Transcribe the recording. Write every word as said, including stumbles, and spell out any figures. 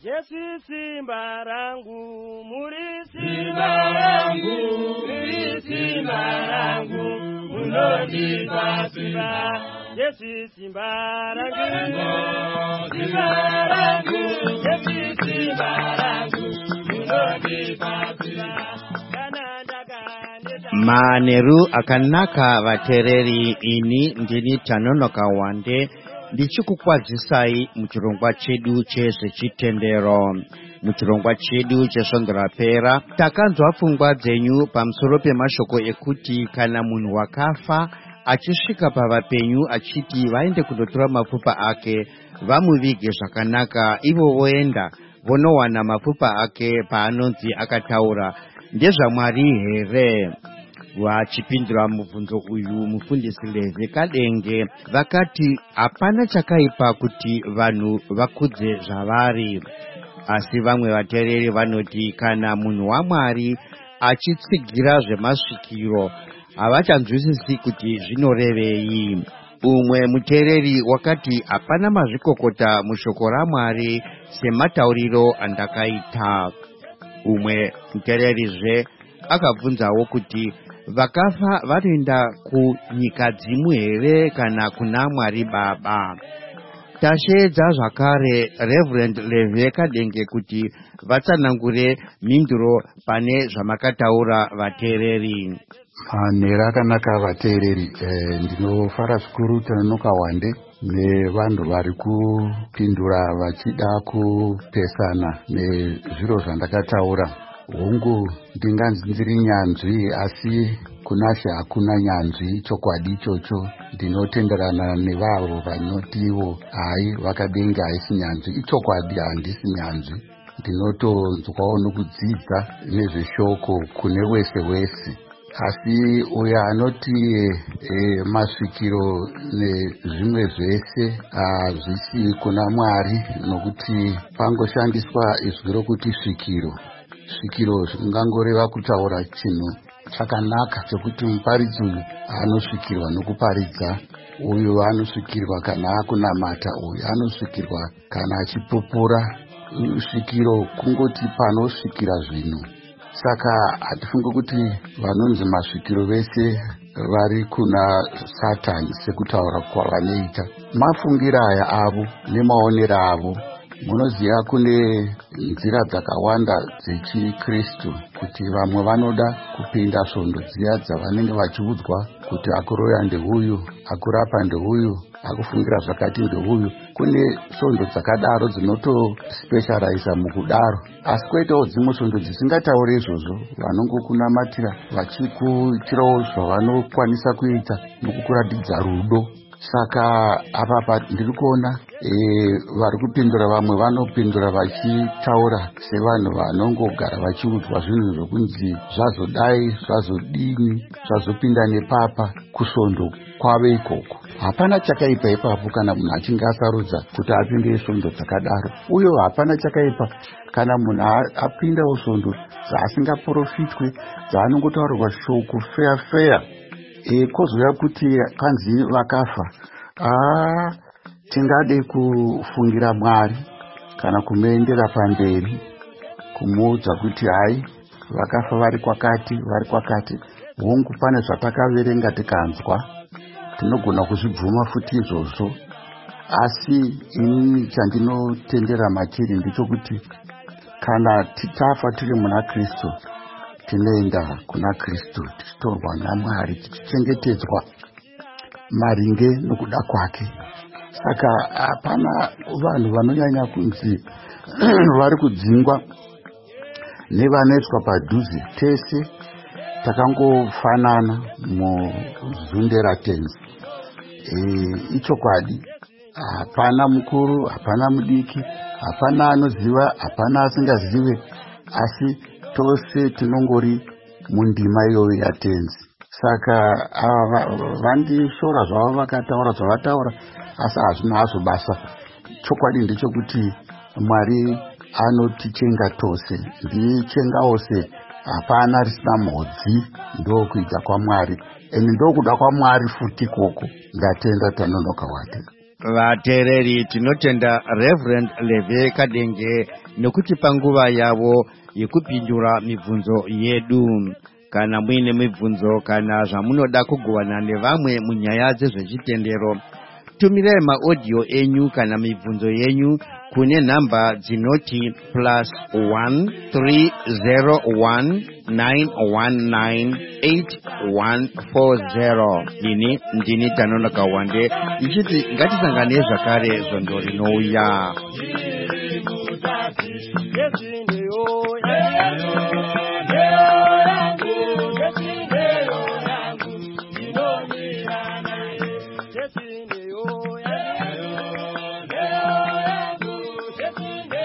Yesu simba rangu, muri simba rangu, muri simba rangu, munonipa simba. Yesu simba rangu, simba rangu, Yesu simba rangu, munonipa simba. Maneru akanaka vatereri ini ndini Tanonoka Wande ndichikukwadzisai muchirongwa chedu chese chitendero. Muchirongwa chedu chesonderapera takanzwa pfungwa dzenyu pamusoro pemashoko ekuti kana munhu wakafa achisvika pavapenyu achiti vaende kundotora mapfupa ake vamuvige zvakanaka, ivo voenda vonowana mapfupa ake paanonzi akataura ndezvaMwari here? Vachipindura mubvunzo uyu mufundisi Levi Kadenge vakati hapana chakaipa kuti vanhu vakudze zvavari, asi vamwe vateereri vanoti kana munhu waMwari achitsigira zvemasvikiro havachanzwisisi kuti zvinorevei. Umwe muteereri wakati hapana mazvikokota mushoko raMwari sematauriro andakaita. Umwe muteererizve akabvunzawo kuti vakafa vanoenda kunyika dzimu here kana kuna Mwari Baba? Tasheedza zvakare Reverend Levi Kadenge kuti vatsanangure mhinduro pane zvamakataura vateereri. Manheru akanaka vateereri, eh, ndinofara zvikuru Tanonoka Wande nevanhu vari kupindura vachida kupesana nezviro zvandakataura. Hongu ndinganzi ndiri nyanzvi, asi kuna She hakuna nyanzvi. Chokwadi ichocho ndinotenderana nevavo vanotiwo hai Vakadenga haisi nyanzvi. Ichokwadi handisi nyanzvi, ndinotonzwawo nokudzidza nezveshoko kune wese wese. Asi uyo anoti e, masvikiro nezvimwe zvese hazvisi kuna Mwari, nokuti pangoshandiswa izwi rokuti svikiro. Svikiro zvingangoreva kutaura chinhu chakanaka chekuti muparidzi uyu anosvikirwa nokuparidza, uyu anosvikirwa kana akunamata, uyu anosvikirwa kana achipupura. Svikiro kungoti panosvikira zvinhu. Saka hatifunge kuti vanonzi masvikiro vese vari kuna Satani sekutaura kwavanoita. Mafungira aya avo nemaonero avo. Munoziva kune nzira dzakawanda dzechikristu, kuti vamwe vanoda kupinda svondo dziya dzavanenge vachiudzwa kuti akuroya ndeuyu, akurapa ndeuyu, akufungira zvakati ndeuyu. Kune svondo dzakadaro dzinotospecializa mukudaro, asi kwoitawo dzimwe svondo dzisingatauri izvozvo, vanongokunamatira vachikuitirawo zvavanokwanisa kuita nokukuratidza rudo. Saka apa ndiri kuona e, vari kupindura vamwe vanopindura vachitaura sevanhu vanongogara vachiudzwa zvinhu zvokunzi zvazodai, zvazodini, zvazopinda nepapa kusvondo kwave ikoko. Hapana chakaipa ipapo kana munhu achinge asarudza kuti apinde svondo dzakadaro. Uye hapana chakaipa kana munhu apindawo svondo dzaasingaprofitwe, dzaanongotaurirwa shoko feya feya. E, kozouya kuti kanzi vakafa. Ah, tingade kufungira Mwari kana kumuendera pamberi kumuudza kuti hai vakafa vari kwakati vari kwakati. Hongu pane zvatakaverenga tikanzwa, tinogona kuzvibvuma futi izvozvo, asi ini chandinotendera matiri ndichokuti kana titafa tiri muna Kristu tinoenda kuna Kristu tichitorwa naMwari tichichengetedzwa maringe nokuda kwake. Saka hapana vanhu vanonyanya kunzi vari kudzingwa nevanoiswa padhuze. Tese takangofanana muzundera tenzi. E, ichokwadi, hapana mukuru, hapana mudiki, hapana anoziva, hapana asingazive, asi tose tinongori mundima iyoyo yatenzi. Saka ava vandishora zvavo vakataura zvavataura, asi hazvina hazvo basa. Chokwadi ndechekuti Mwari anotichenga tose, ndichenga ose, hapana risina mhodzi, ndokuita kwaMwari. Eni ndokuda kwaMwari futi koko. Ndatenda Tanonoka Wande. vateereri tinotenda Reverend Leve Kadenge nekuti panguva yavo yekupindura mibvunzo yedu. Kana muine mibvunzo kana zvamunoda kugovana nevamwe munyaya dzezvechitendero, tumirai maaudio enyu kana mibvunzo yenyu kune nhamba dzinoti plus one three zero one nine one nine eight one four zero. Ini ndini Tanonoka Wande ichiti ngatisangane zvakare zondo rinouya.